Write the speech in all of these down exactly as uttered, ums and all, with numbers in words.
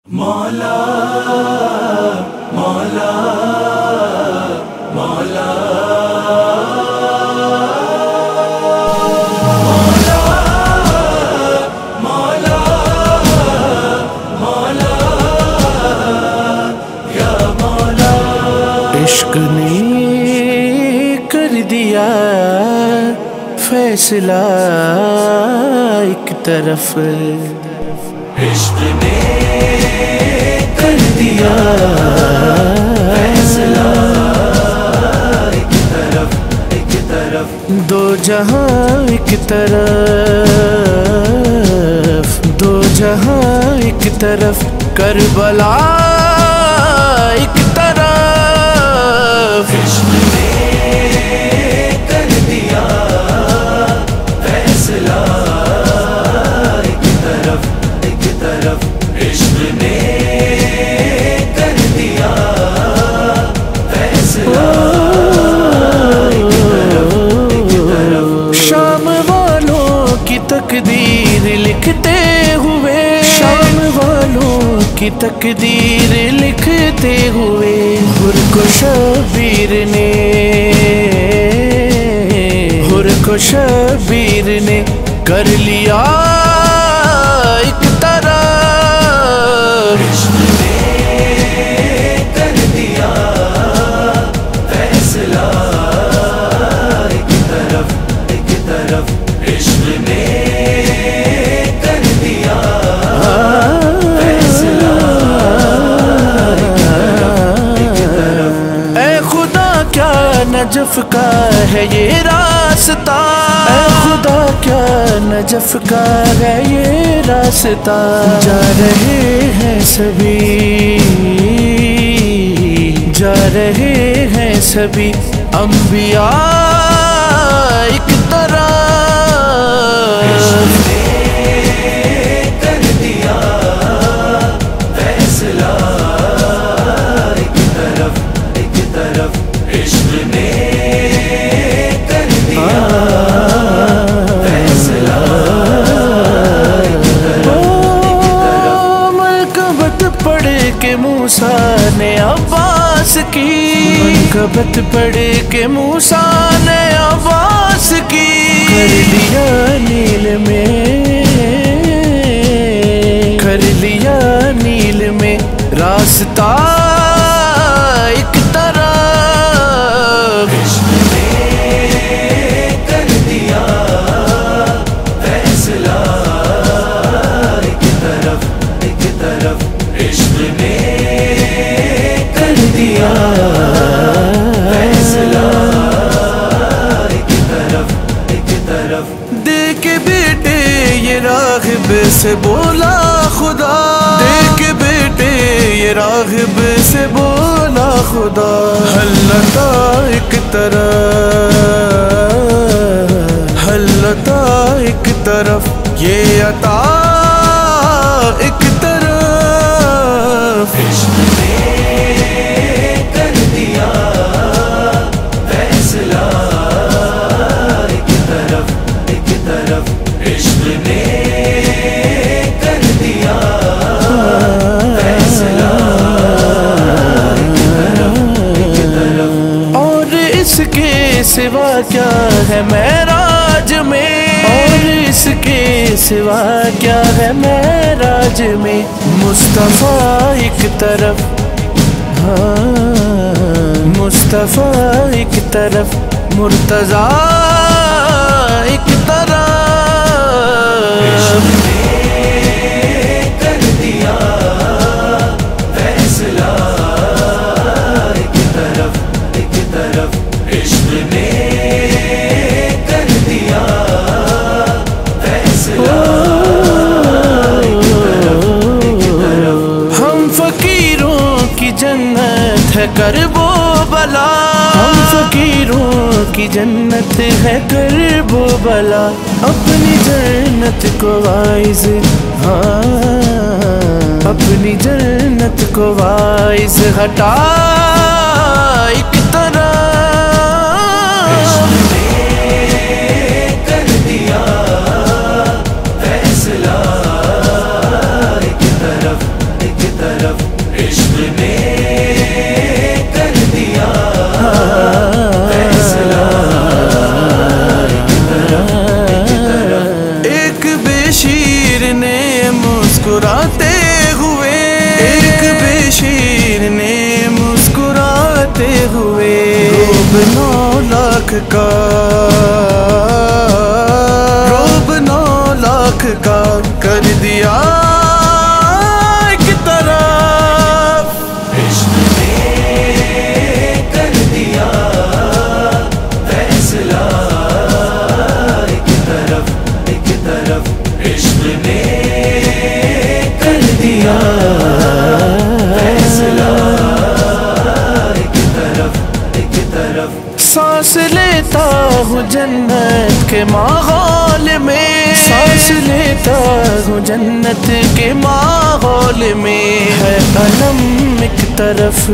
مولا مولا مولا مولا مولا مولا یا مولا عشق نے کر دیا فیصلہ ایک طرف، عشق نے کر دیا فیصلہ ایک طرف ایک طرف، دو جہاں ایک طرف، دو جہاں ایک طرف، کربلا ایک طرف، عشق نے کر دیا فیصلہ ایک طرف ایک طرف، عشق نے کر دیا فیصلہ ایک طرف ایک طرف، شام والوں کی تقدیر لکھتے ہوئے، شام والوں کی تقدیر لکھتے ہوئے، حر کو شبیر نے، حر کو شبیر نے کر لیا ایک طرف، عشق نے کر دیا فیصلہ ایک طرف ایک طرف، عشق نے کر دیا فیصلہ ایک طرف ایک طرف، اے خدا کیا نجف کا ہے یہ راستہ، اے خدا کیا نجف کا ہے یہ راستہ، جا رہے ہیں سبھی، جا رہے ہیں سبھی انبیاء ایک طرف، عشق نے کر دیا فیصلہ ایک طرف ایک طرف، عشق نے کر دیا فیصلہ ایک طرف ایک طرف، مرکبت پڑھ کے موسیٰ نے عباس کی، مرکبت پڑھ کے موسیٰ نے عباس کی، کر لیا نیل میں، کر لیا نیل میں راستہ ایک طرف، عشق نے کر دیا فیصلہ ایک طرف ایک طرف، عشق نے کر دیا فیصلہ ایک طرف ایک طرف، دیکھ بیٹے یہ راغب سے بولا خدا، دیکھ بیٹے یہ راغب سے بولا خدا، حلتا ایک طرف، حلتا ایک طرف، یہ عطا ایک طرف، عشق نے کر دیا فیصلہ ایک طرف ایک طرف، عشق نے کر دیا فیصلہ ایک طرف ایک طرف، اور اس کے سوا کیا ہے معراج میں، اور اس کے سوا کیا ہے معراج میں، مصطفیٰ ایک طرف، ہاں مصطفیٰ ایک طرف، مرتضیٰ ایک طرف، عشق نے کر دیا فیصلہ ایک طرف ایک طرف، عشق نے کر دیا فیصلہ ایک طرف ایک طرف، ہم فقیروں کی جنت ہے کرب و بلا، ہم فقیروں کی جنت ہے کرب و بلا، اپنی جنت کو وائز، ہاں اپنی جنت کو وائز ہٹا ایک طرف، عشق نے کر دیا فیصلہ ایک طرف ایک طرف، طرف عشق نے کر دیا فیصلہ ایک طرف ایک طرف ایک بے شیر نے مسکراتے ہوئے ایک بے شیر نے مسکراتے ہوئے روب نو لاکھ کا روب نو لاکھ کا کر دیا ایک طرف عشق نے کر دیا فیصلہ ایک طرف ایک طرف عشق نے کر دیا فیصلہ ایک طرف ایک طرف سانس لیتا ہوں جنت کے ماحول میں سانس لیتا ہوں جنت کے ماحول میں ہے علم ایک طرف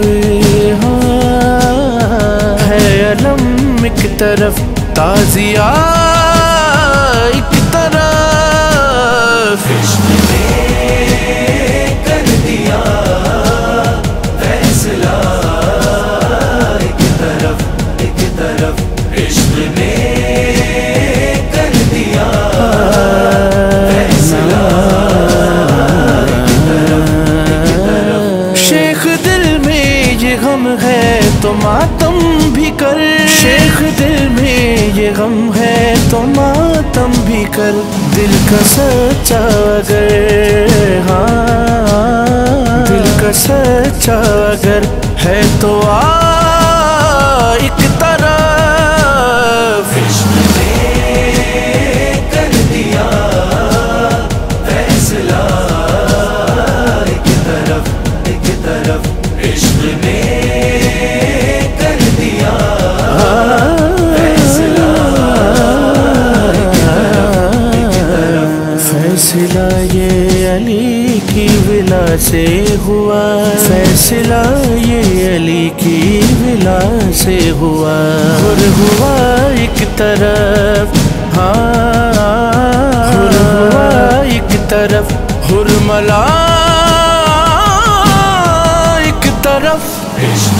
ہاں ہے علم ایک طرف تازیہ ایک طرف عشق نے کر دیا فیصلہ ایک طرف ایک طرف عشق نے کر دیا فیصلہ ایک طرف ایک طرف شیخ دل میں یہ غم ہے تو ماتم بھی کر شیخ دل میں یہ غم ہے تو ماتم بھی کر دل کا سچا اگر ہاں دل کا سچا اگر ہے تو آ ایک طرف عشق نے کر دیا فیصلہ ایک طرف ایک طرف عشق نے کر دیا فیصلہ ایک طرف ایک طرف فیصلہ یہ علی کی ولا سے ہوا فیصلہ یہ علی کی ولا سے ہوا حر ہوا ایک طرف ہاں حر ہوا ایک طرف حر ملا ایک طرف عشق